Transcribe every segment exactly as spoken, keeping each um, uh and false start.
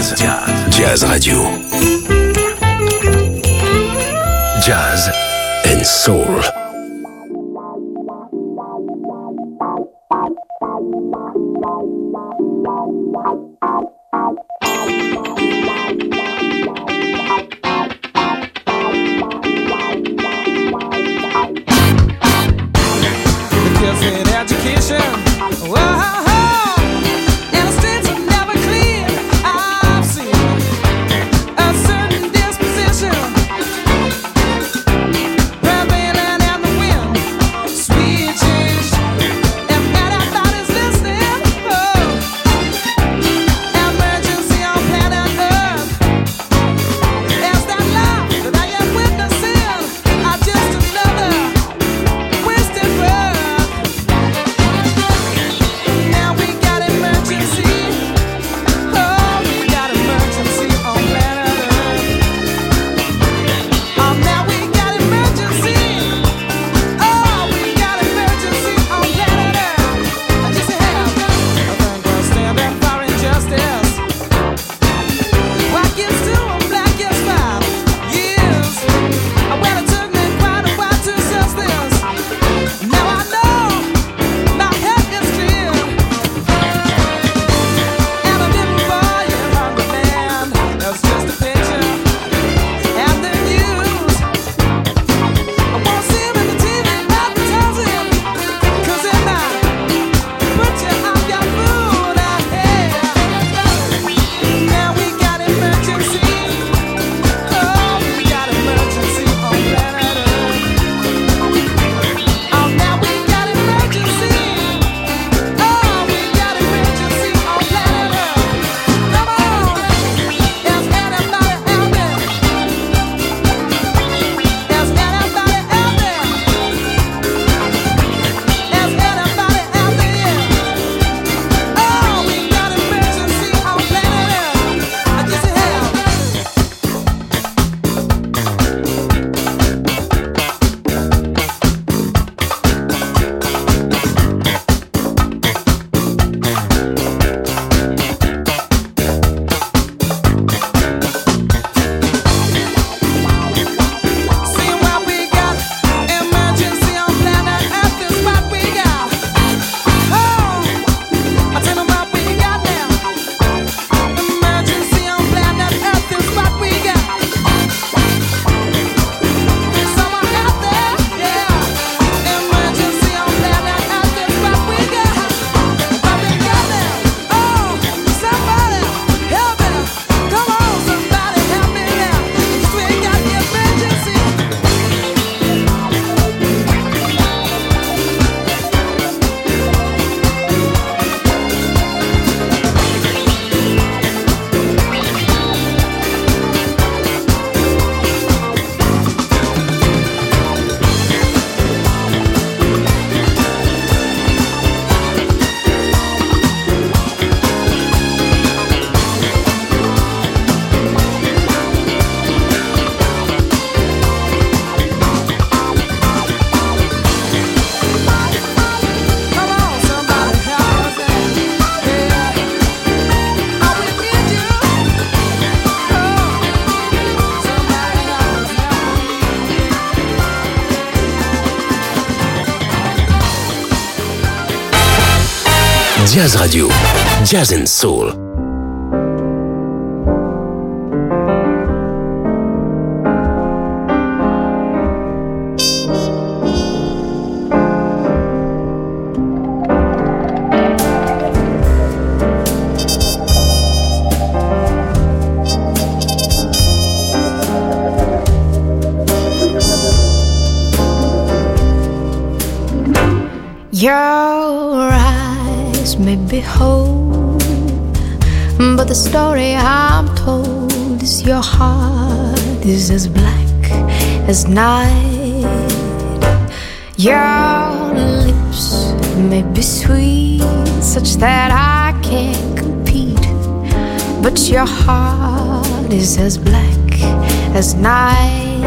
Jazz. Jazz. Jazz Radio. Jazz and Soul. Jazz Radio, Jazz and Soul. Your eyes may be whole, but the story I'm told is your heart is as black as night. Your lips may be sweet, such that I can't compete, but your heart is as black as night.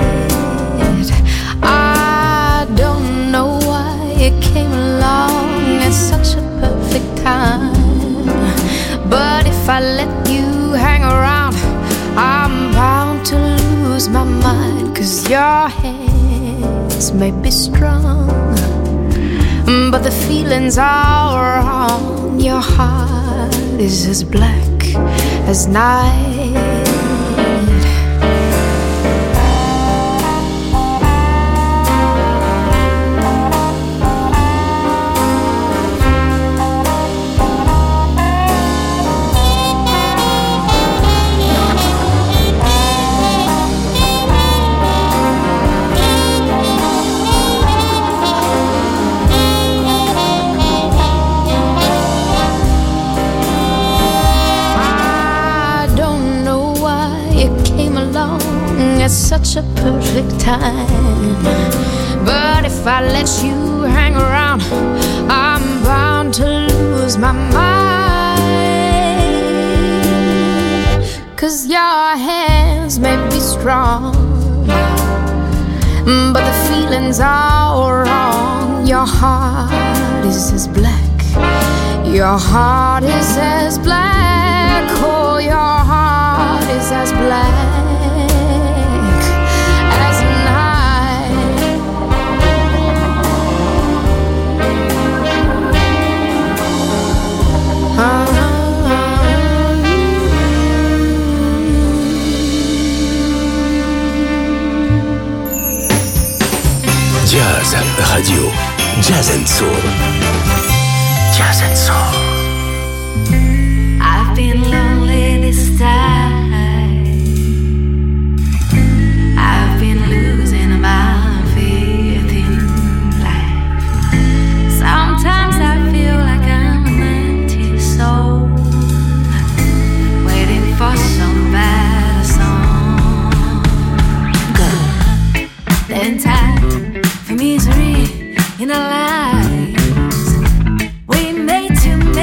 I don't know why it came along at such a perfect time, but if if I let you hang around, I'm bound to lose my mind. Cause your hands may be strong, but the feelings are wrong. Your heart is as black as night. Such a perfect time, but if I let you hang around, I'm bound to lose my mind. Cause your hands may be strong, but the feelings are wrong. Your heart is as black, your heart is as black, oh, your heart is as black. Jazz Radio, Jazz and Soul. Jazz and Soul. I've been lonely this time. I've been losing my faith in life. Sometimes I feel like I'm an empty soul, waiting for some bad song. Then time for misery in our lives. We made too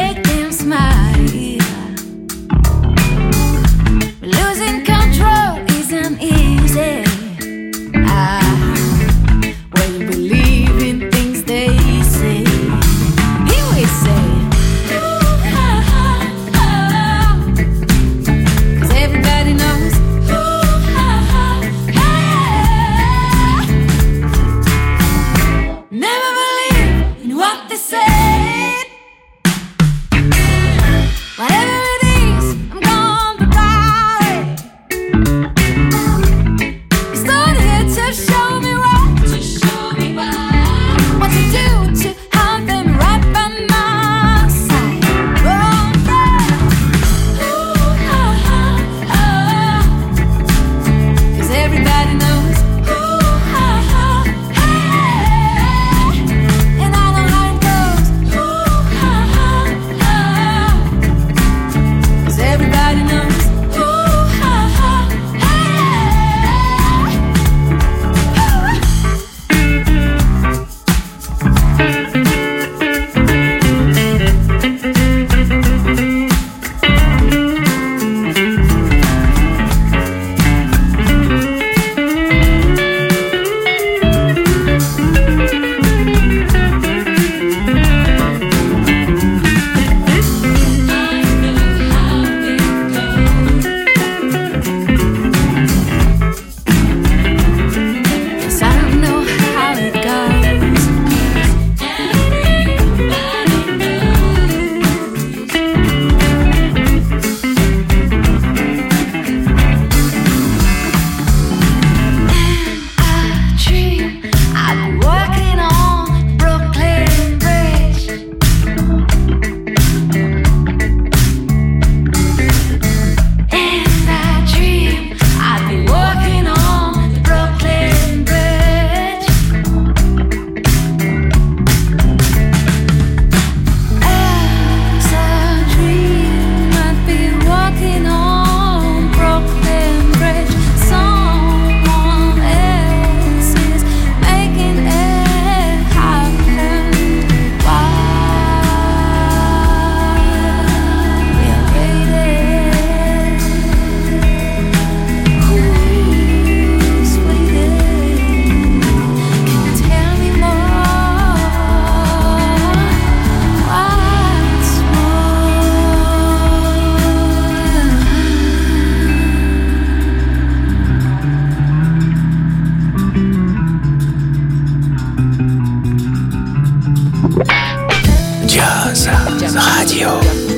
Jazz Radio.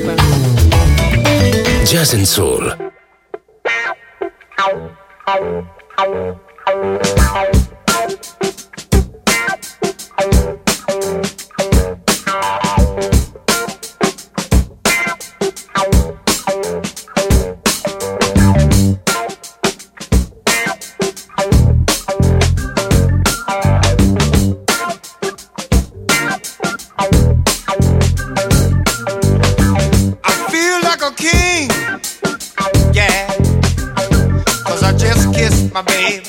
Jazz and Soul. My baby,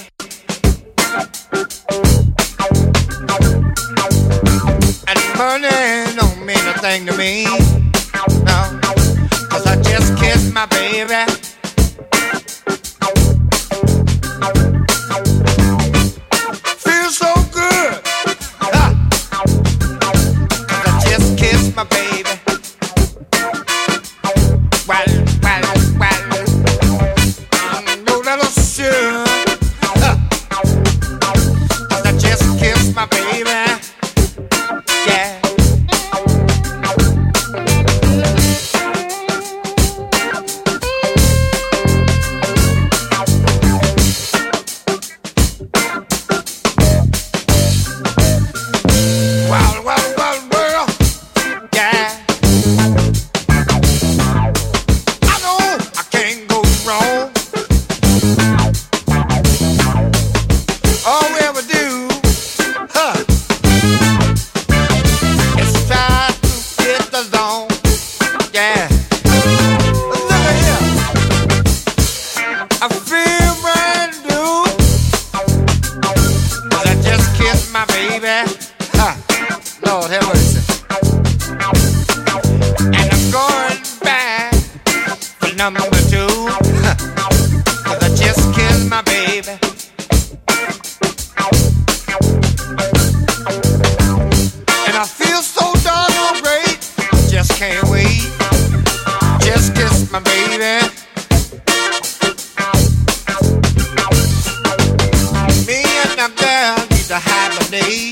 and money don't mean a thing to me, no, 'cause I just kissed my baby. Feels so good, huh? 'Cause I just kissed my baby. Well, well, well, no little sure. My baby, yeah. Well, well, well, well, yeah. I know I can't go wrong. All we ever do. Lord have mercy. And I'm going back for number two, 'cause I just kissed my baby. And I feel so darn great, just can't wait. Just kissed my baby. Me and the girl need to have a date.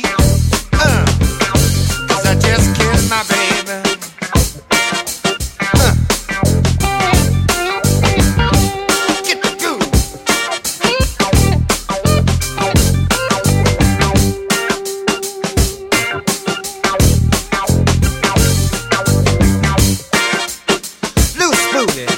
I just kissed my baby. Huh. Get the goo. Loose booty.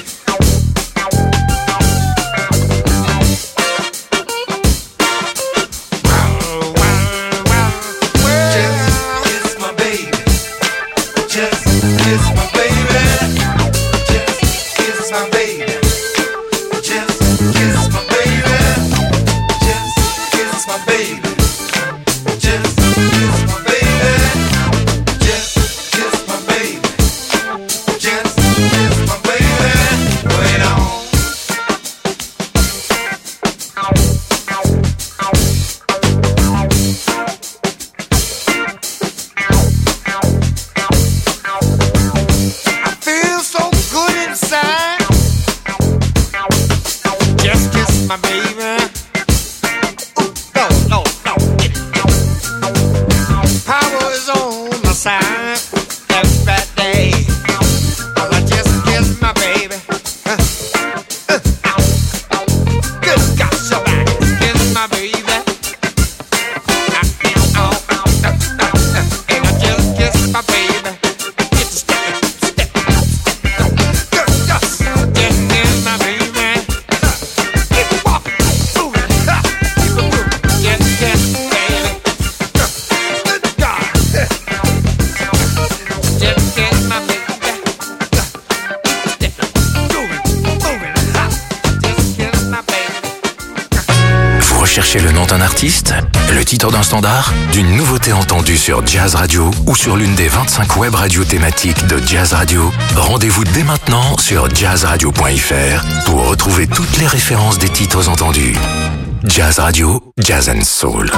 Cherchez le nom d'un artiste, le titre d'un standard, d'une nouveauté entendue sur Jazz Radio ou sur l'une des vingt-cinq web radios thématiques de Jazz Radio. Rendez-vous dès maintenant sur jazz radio point f r pour retrouver toutes les références des titres entendus. Jazz Radio, Jazz and Soul.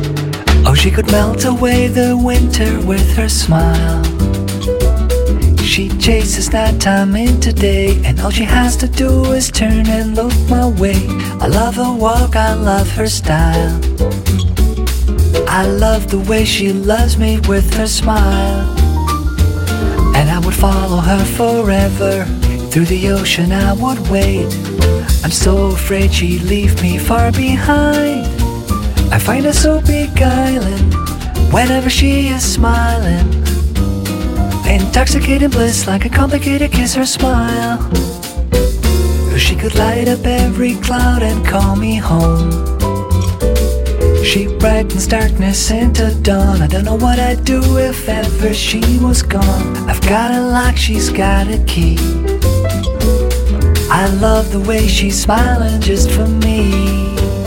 She could melt away the winter with her smile. She chases night time into day, and all she has to do is turn and look my way. I love her walk, I love her style. I love the way she loves me with her smile. And I would follow her forever. Through the ocean I would wade. I'm so afraid she'd leave me far behind. I find her so beguiling whenever she is smiling. Intoxicating bliss, like a complicated kiss, her smile. She could light up every cloud and call me home. She brightens darkness into dawn. I don't know what I'd do if ever she was gone. I've got a lock, she's got a key. I love the way she's smiling just for me.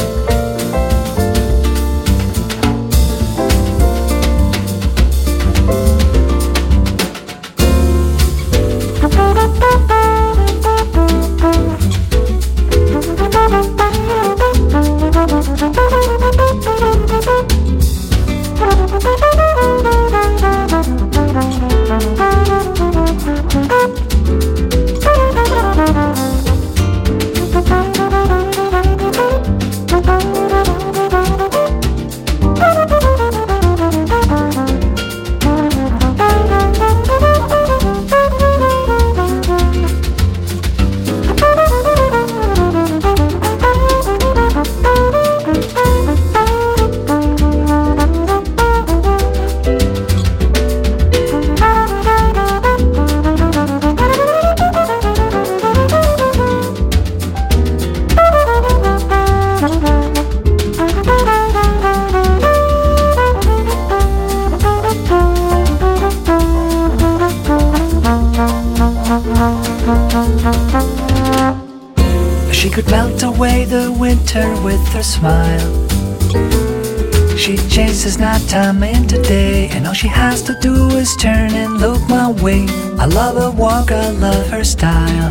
She could melt away the winter with her smile. She chases nighttime into day, and all she has to do is turn and look my way. I love her walk, I love her style.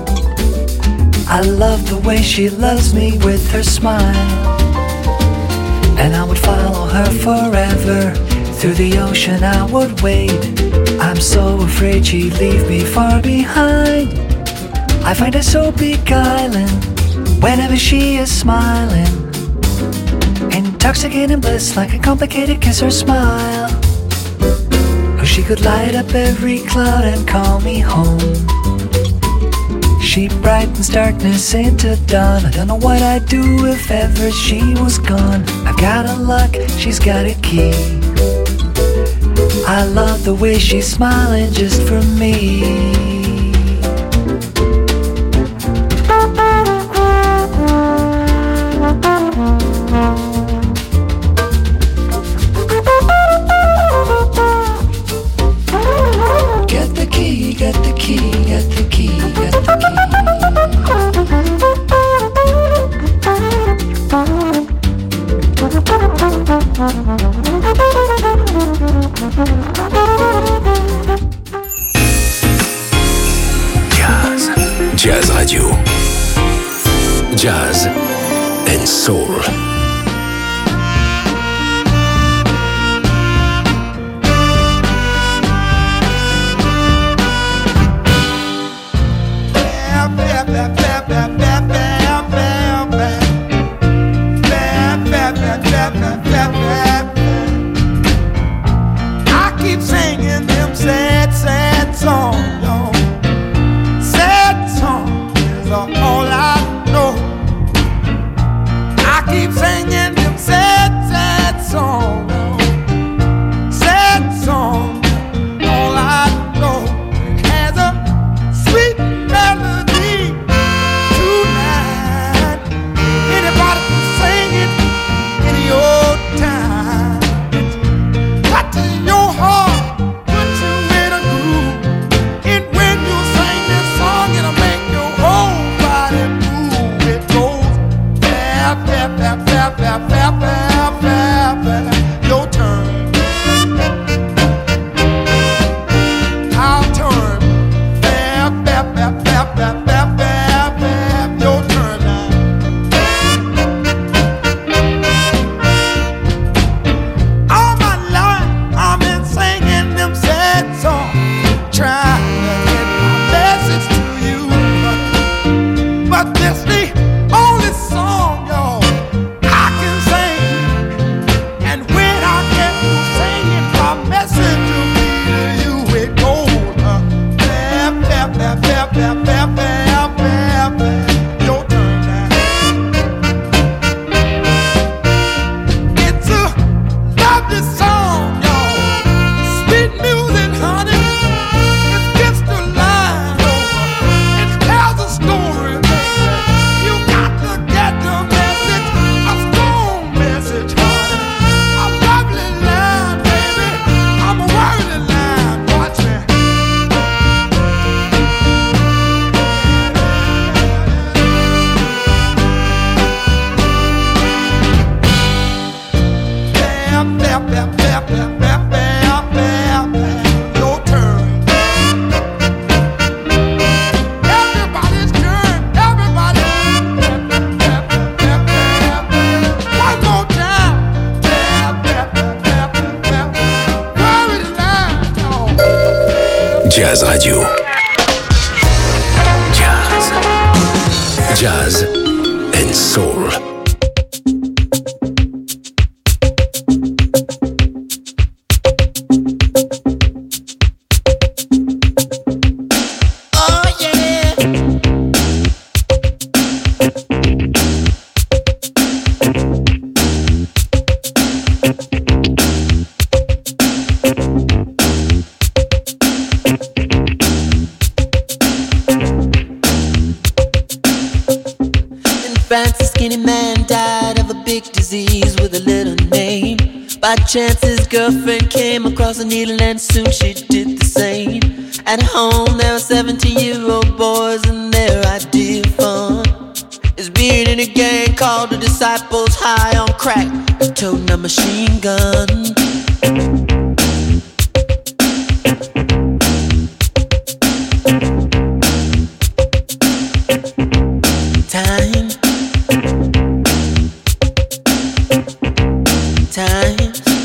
I love the way she loves me with her smile. And I would follow her forever. Through the ocean I would wade. I'm so afraid she'd leave me far behind. I find her so beguiling whenever she is smiling. Intoxicating bliss, like a complicated kiss, her smile. Oh, she could light up every cloud and call me home. She brightens darkness into dawn. I don't know what I'd do if ever she was gone. I've got a lock, she's got a key. I love the way she's smiling just for me. Get the key, get the key, get the key, get the key. Jazz, Jazz Radio, Jazz and Soul. I keep singing them sad, sad songs, y'all. Sad songs are all I know. I keep singing them sad, sad songs. Sad songs, all I know. It has a sweet melody tonight. Anybody can sing it any old time. Got to your heart, put you in a groove. And when you sing this song, it'll make your whole body move. It goes bap, bap, bap, bap, bap, bap, bap, bap, bap. Your turn. I'll turn. Bap, bap, bap, bap, bap, bap, bap, bap. Your turn now. All my life I've been singing them sad songs, trying Jazz Radio. Jazz. Jazz and soul. By chance his girlfriend came across a needle and soon she did the same. At home there were seventeen-year-old boys and their idea of fun is being in a gang called the Disciples, high on crack, toting a machine gun. Time, time.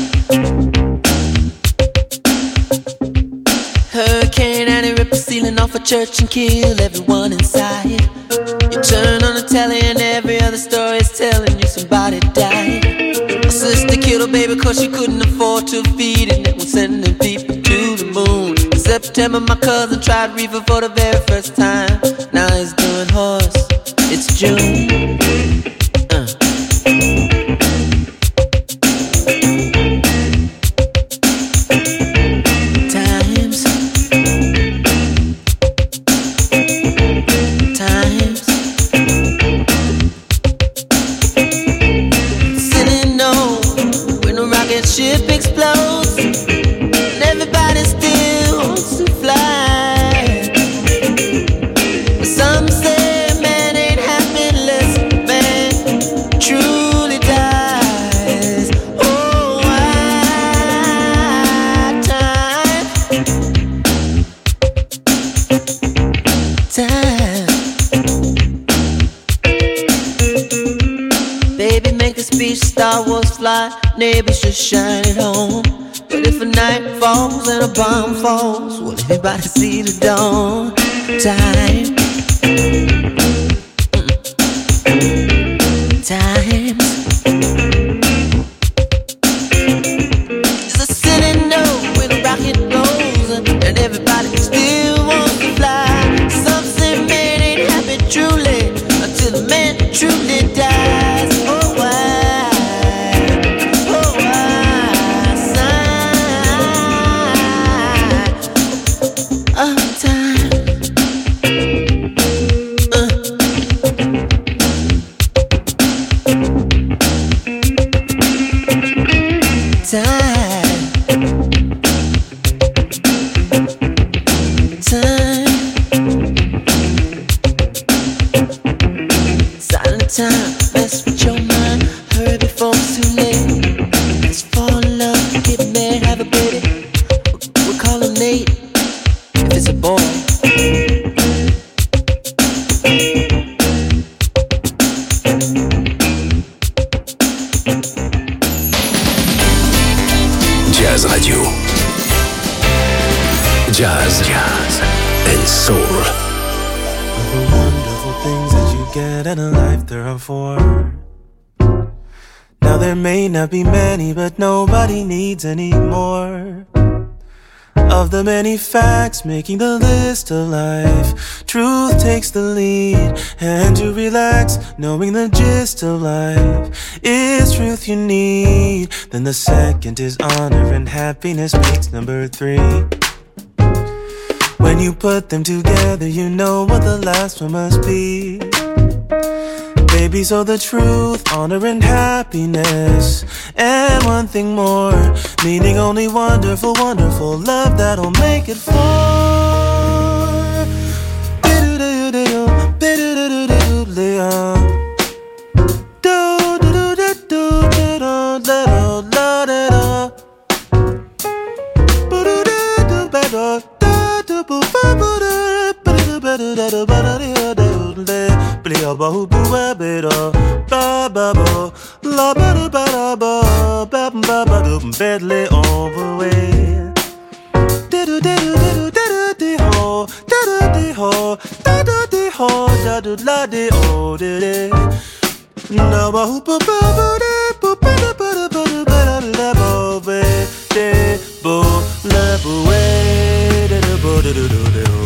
Hurricane and it ripped the ceiling off a church and killed everyone inside. You turn on the telly and every other story is telling you somebody died. My sister killed her baby cause she couldn't afford to feed it, and was sending people to the moon. In September my cousin tried reefer for the very first time. Now he's doing horse. It's June. uh. Ship explodes and everybody still wants to fly. Some say man ain't happy unless man truly dies. Oh, why time, time. Baby, make the speech, Star Wars fly. Neighbors just shine it home. But if a night falls and a bomb falls, will everybody see the dawn? Time, time. There's a city note when a rocket goes and everybody still wants to fly. Some say man ain't happy truly until the man truly dies. Oh, why? Time, mess with your mind. Hurry before it's too late. Let's fall in love, get married, have a baby. We'll call him Nate if it's a boy. Jazz Radio. Jazz, jazz and soul. The wonderful things that you get in a life, there are four. Now there may not be many, but nobody needs any more. Of the many facts making the list of life, truth takes the lead. And to relax, knowing the gist of life is truth you need. Then the second is honor, and happiness makes number three. When you put them together, you know what the last one must be. Baby, so the truth, honor and happiness, and one thing more, meaning only wonderful, wonderful love that'll make it four. Bedley overweight. da dee ho, da da dee ho, da do la dee oh dee dee. Na ba hoo ba ba ba dee ba ba da ba da ba da ba da la bo be dee bo la bo way da da bo da do do do oh.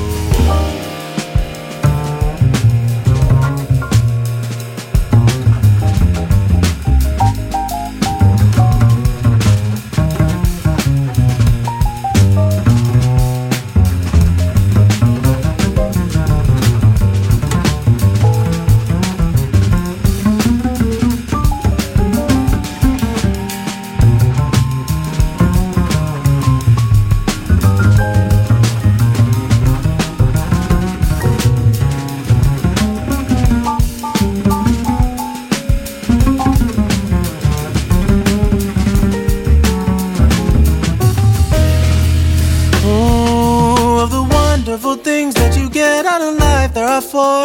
For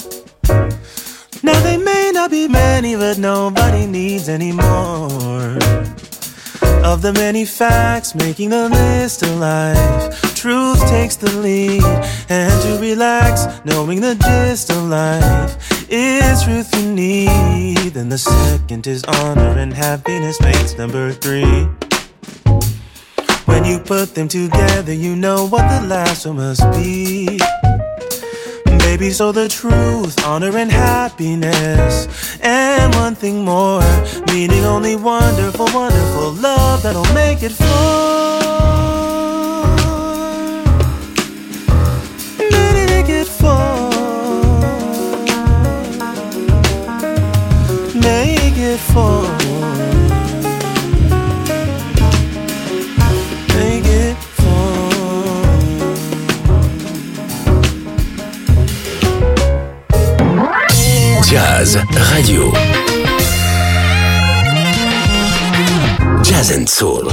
now they may not be many, but nobody needs any more of the many facts making the list of life. Truth takes the lead, and to relax, knowing the gist of life is truth you need. Then the second is honor, and happiness makes number three. When you put them together, you know what the last one must be. Baby, so the truth, honor and happiness, and one thing more, meaning only wonderful, wonderful love that'll make it full. Make it full. Make it full. Make it Jazz Radio. Jazz and Soul.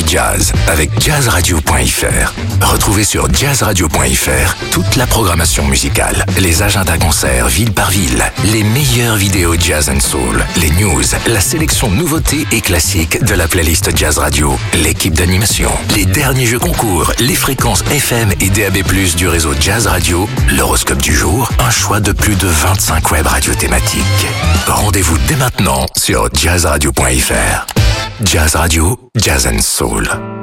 jazz avec jazz radio point f r. Retrouvez sur jazz radio point f r toute la programmation musicale, les agendas concerts ville par ville, les meilleures vidéos jazz and soul, les news, la sélection nouveautés et classiques de la playlist Jazz Radio, l'équipe d'animation, les derniers jeux concours, les fréquences F M et D A B plus, du réseau Jazz Radio, l'horoscope du jour, un choix de plus de vingt-cinq web radios thématiques. Rendez-vous dès maintenant sur jazz radio point f r. Jazz Radio, Jazz and Soul.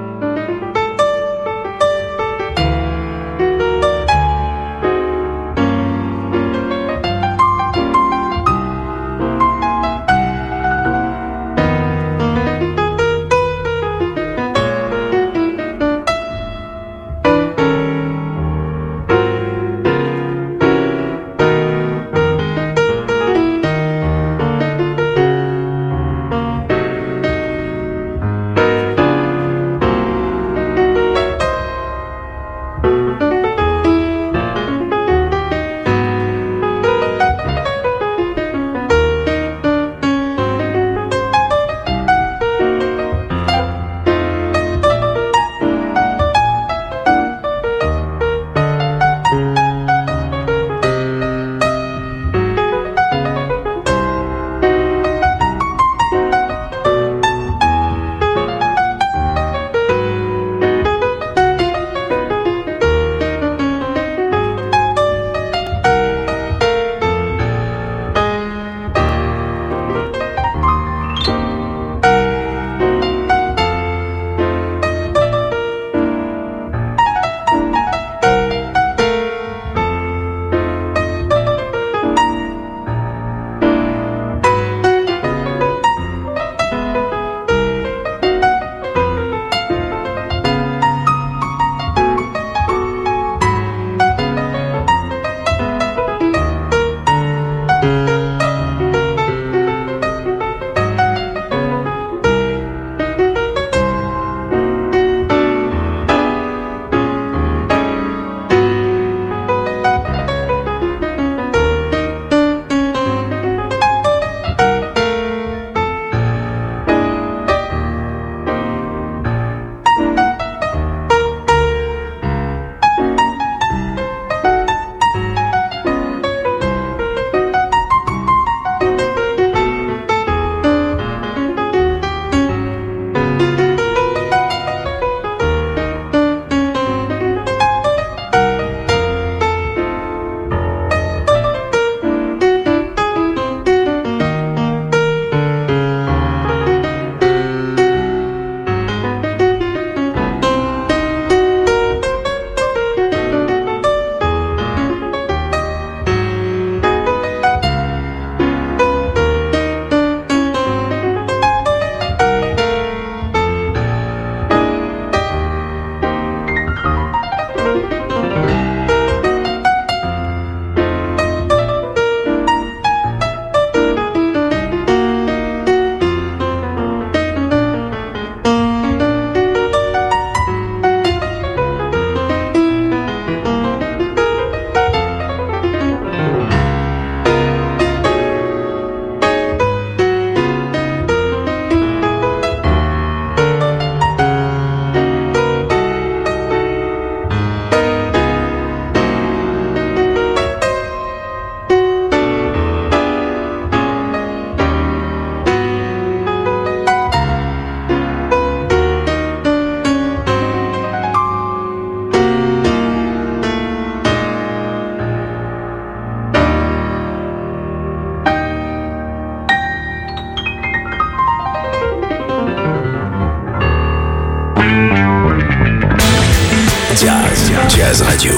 Jazz Radio,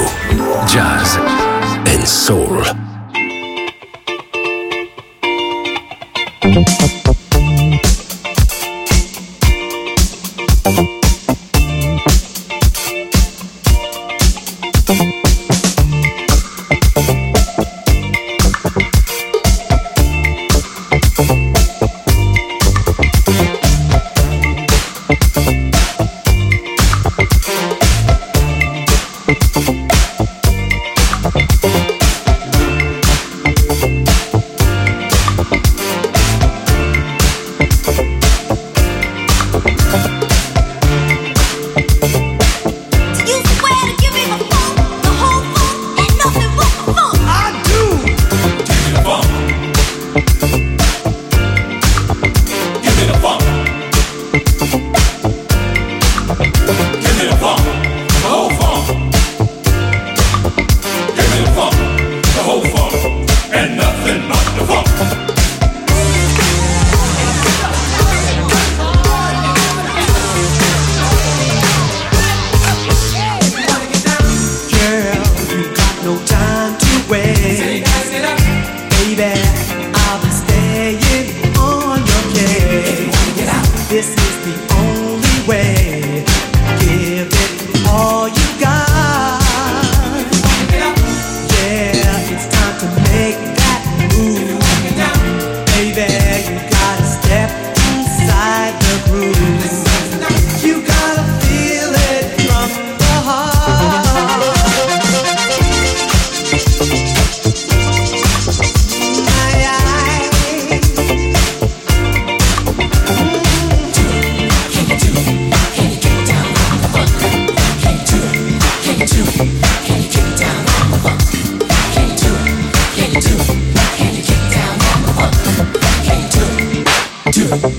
Jazz and Soul. do it? Can you get down on the funk? Can you do it? Can you do it? Can you get down on the funk? Can you do it? Do it.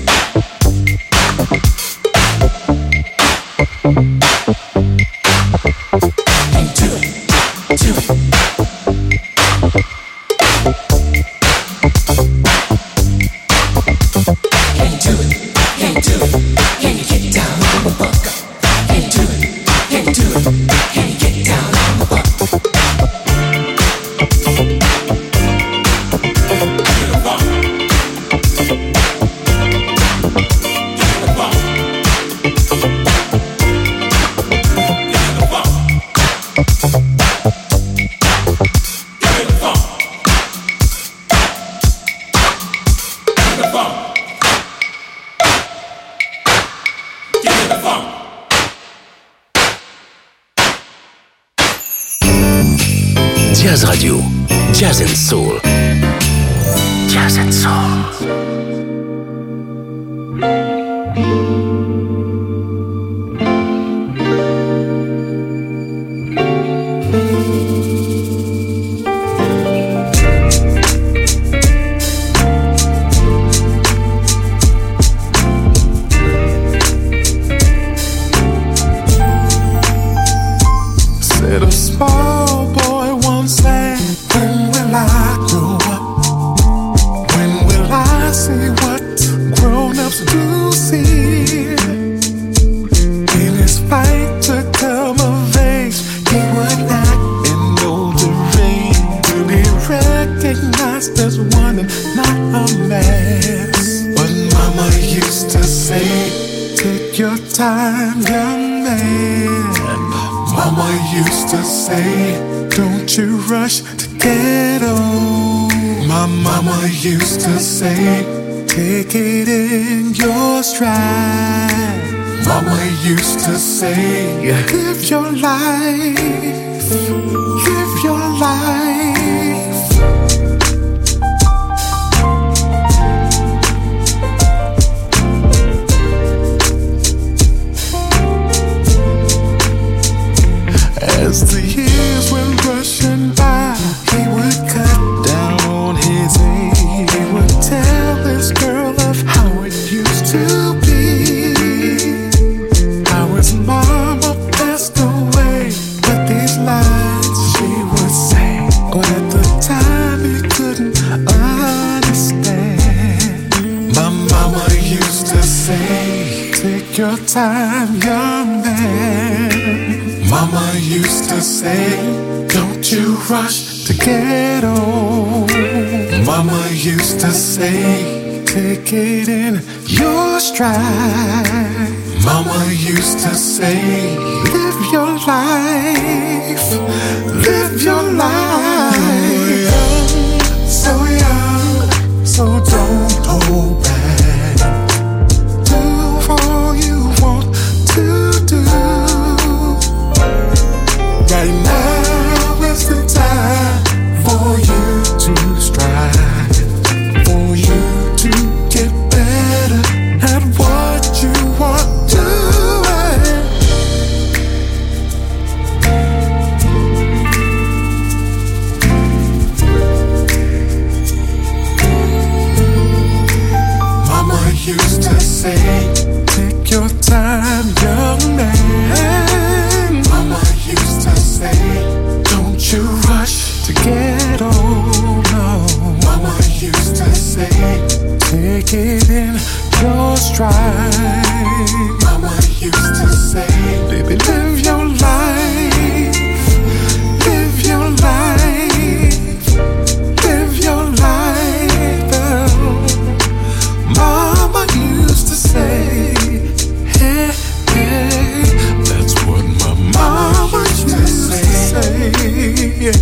Jazz Radio, Jazz and Soul. Jazz and Soul. Said a small boy once said, when will I grow up? When will I see what grown-ups do see? In his fight to come of age, he would act in older age to be recognized as one and not a mess. But Mama used to say, take your time, young man. Mama used to say, don't you rush to get old. My mama used to say, take it in your stride. Mama used to say, live your life, live your life. As the years went rushing by, he would cut down on his age. He would tell this girl of how it used to be, how his mama passed away. But these lines she would say, but at the time he couldn't understand. My mama used to say, take your time, young man. Mama used to say, don't you rush to get old. Mama used to say, take it in your stride. Mama used to say, live your life, live your life. You're young, so young, so don't hold back. Do all you want to do. Right now is the time for you to strive, for you to get better at what you want to do. Mama used to say, take your time, young man. Mama used to say, don't you rush to get old, no. Mama used to say, take it in your stride. Mama used to say, baby, live your life, live your life, live your life. Oh. Mama used to say, hey, hey, that's what my mama used to say. Yeah.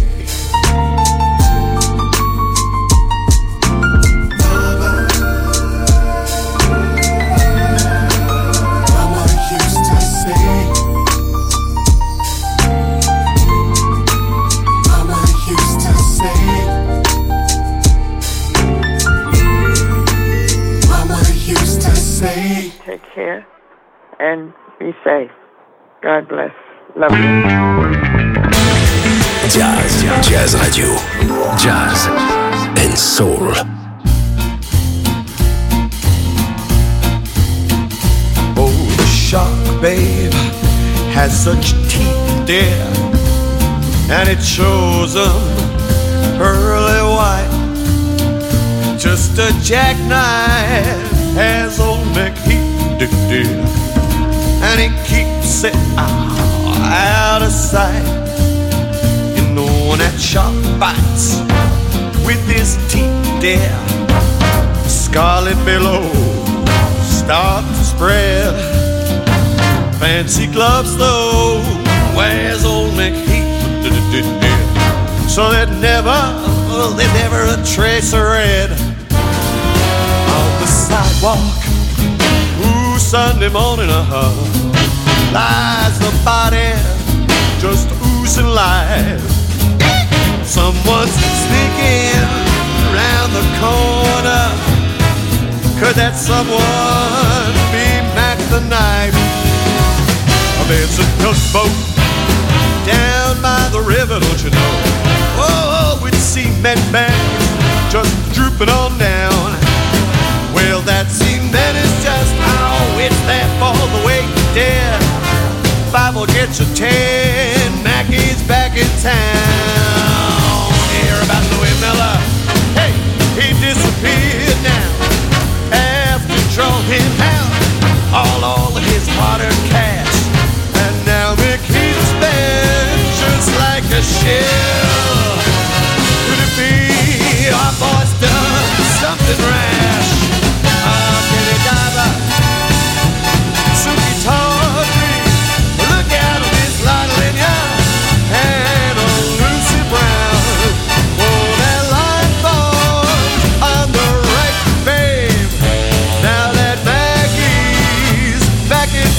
Take care and be safe. God bless. Love you. Jazz, Jazz Radio, Jazz and Soul. Oh, the shark, babe, has such teeth, dear, and it shows them pearly white. Just a jackknife has old McHeath, dear, and he keeps it out of sight. You know when that shark bites with his teeth, dear, scarlet billows start to spread. Fancy gloves though wears old McHeath, dear, so that never, there's never a trace of red on the sidewalk. Ooh, Sunday morning, uh-huh, lies the body just oozing life. Someone's sneaking around the corner. Could that someone be Mac the Knife? There's a tugboat down by the river, don't you know? Oh, with cement bags just drooping on down. Well, that cement is just, oh, it's there for the weight, dear. Five will get you ten, Mackey's back in town. Hear about Louis Miller? Hey, he disappeared now after drawing out all, all of his water cash. And now McHeath's been just like a shell. Could it be our boy's done something rash? Ah, Kenny Diver, Suki Tawdry, look out on this Lionel Young and old Lucy Brown. Oh, that line falls on the right, babe. Now that Maggie's back in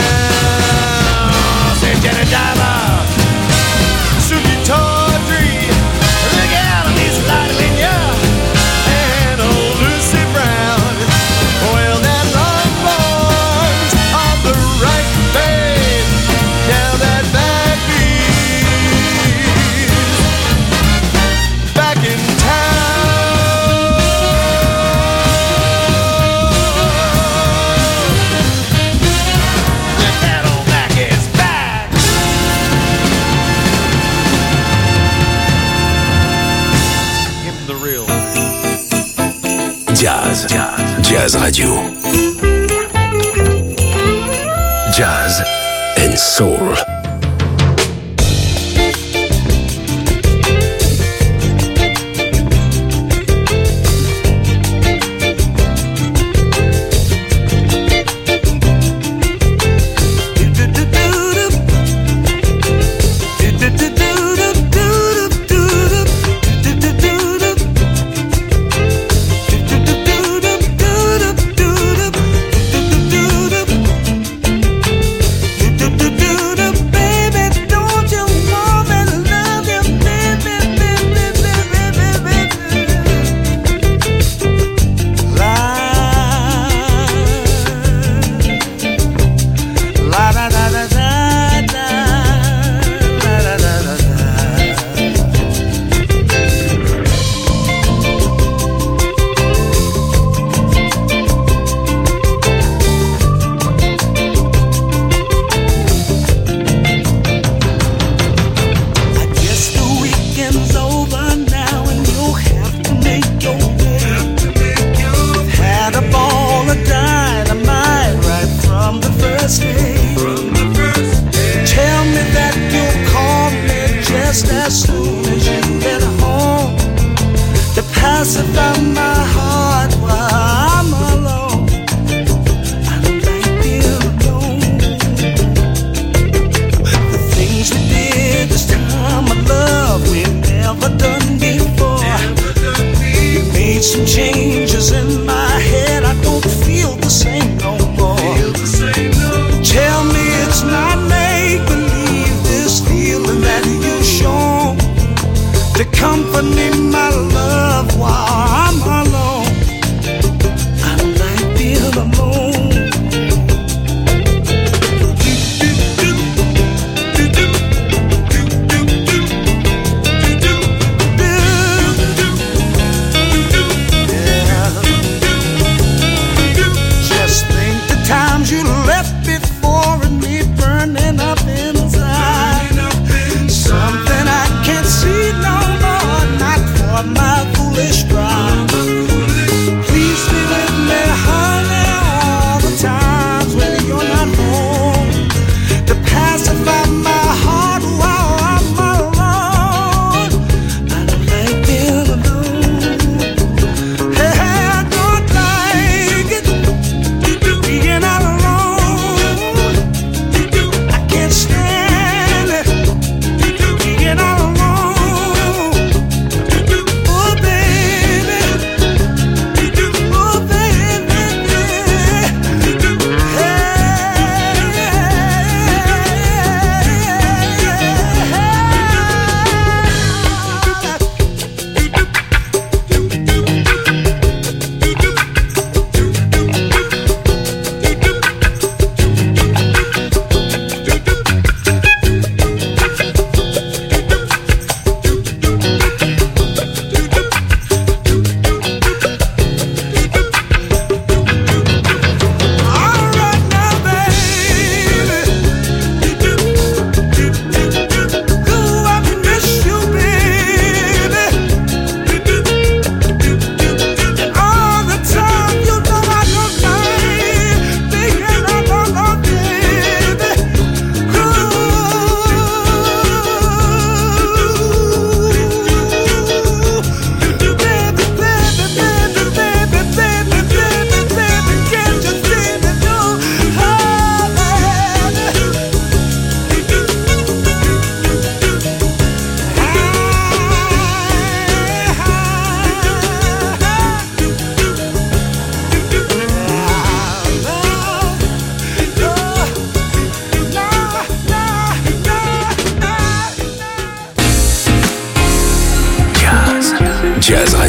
town. Say, Jenny Diver, Suki Tawdry, look out on this Lionel Young and old Lucy Brown. Well, that line falls on the right, babe. Now that Maggie's back in town. That old Maggie's back. Give him the real. Jazz, Jazz Radio, Jazz and Soul. Company my love while I'm alone. I don't like being alone. Do, do, do, do,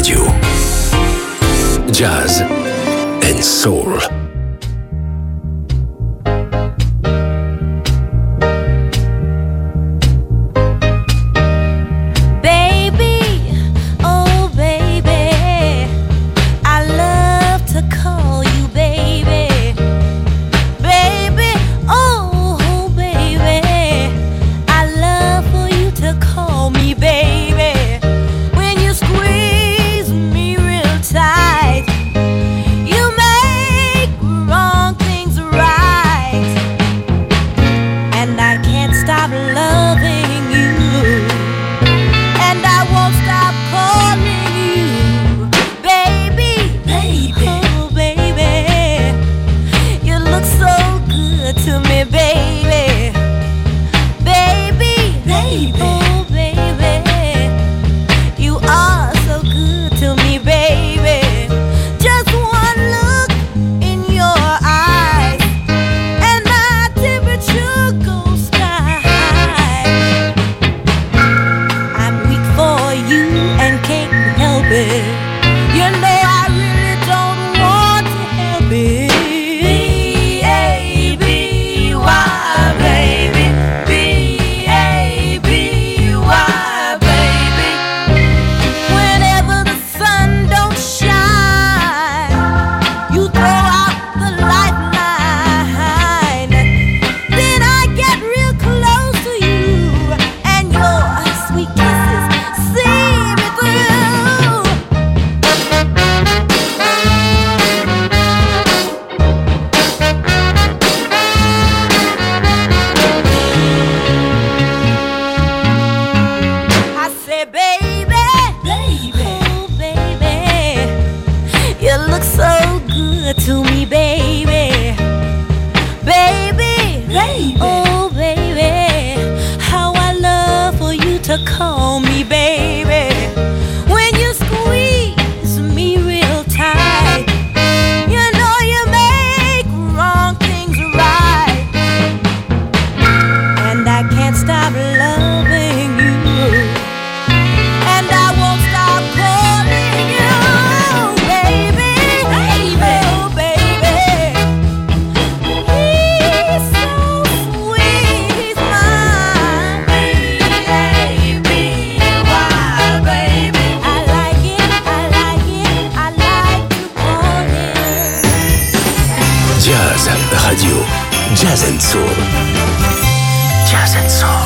Radio. Jazz and Soul. Jazz and Soul. Jazz and Soul.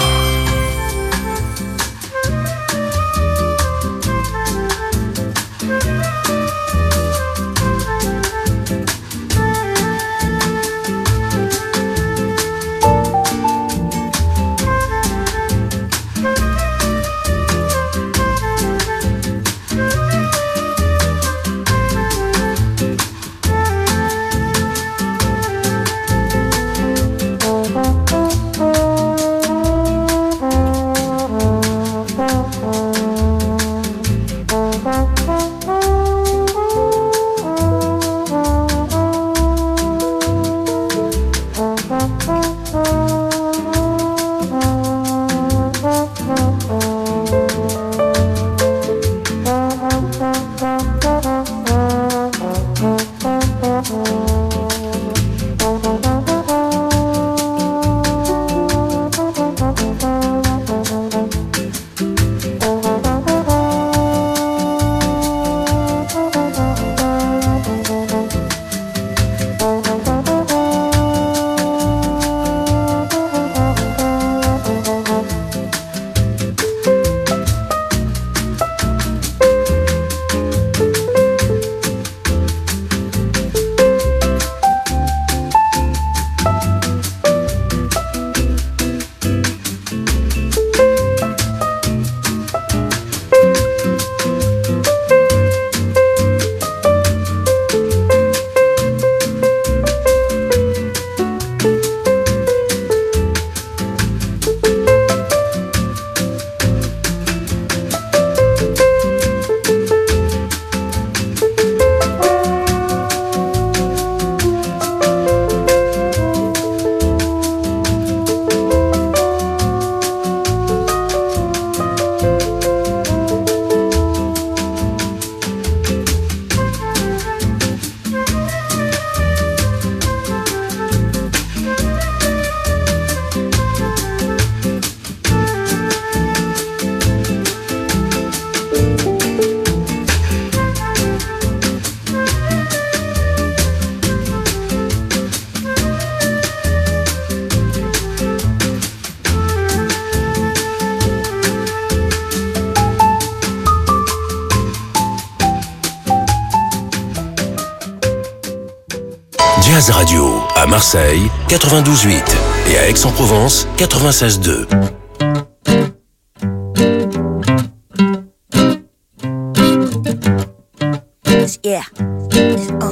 Jazz Radio, à Marseille, quatre-vingt-douze virgule huit et à Aix-en-Provence, quatre-vingt-seize virgule deux. Yeah. Uh.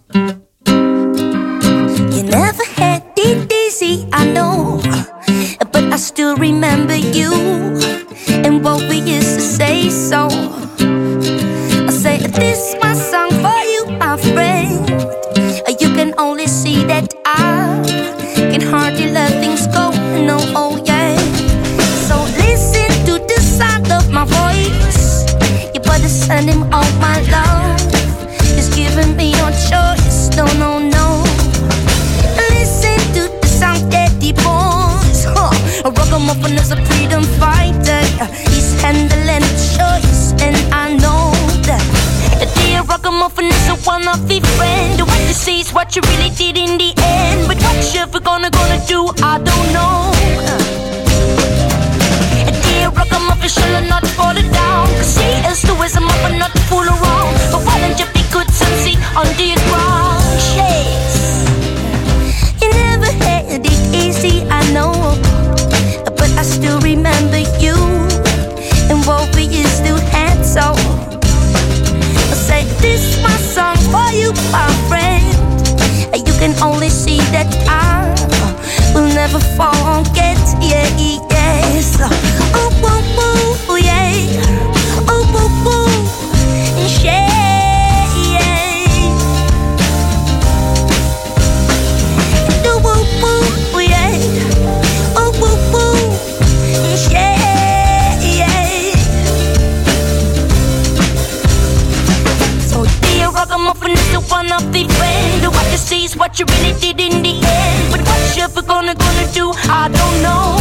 You never had it easy, I know, but I still remember you and what we used to say. So I say, this is my song for you, my friend. You can only see that I can hardly let things go. No, oh yeah. So listen to the sound of my voice. You better send him all my love. He's giving me no choice. No, no, no. Listen to the sound that he pulls. Huh. A ragamuffin is a freedom fighter. He's handling choice, and I know that. The dear ragamuffin is a one-off friend. What you see is what you really did in the end. But what you ever gonna gonna do, I don't know. A dear ragamuffin shall not fall down. Cause he is the wisdom of a not to fool around. But why don't you be good and see under your ground? Yes. You never had it easy, I know, but I still remember you and what we used to have. So say, this is my song for you, my friend. You can only see that I will never forget. Yeah, yes. Oh, woo, woo, yeah. Oh, woo, woo, yeah, yeah. Do woo, woo, yeah. Oh, woo, woo, yeah, yeah. So dear ragamuffin is the one of the friend. What you see is what you really did in the end. But what you ever gonna gonna do, I don't know.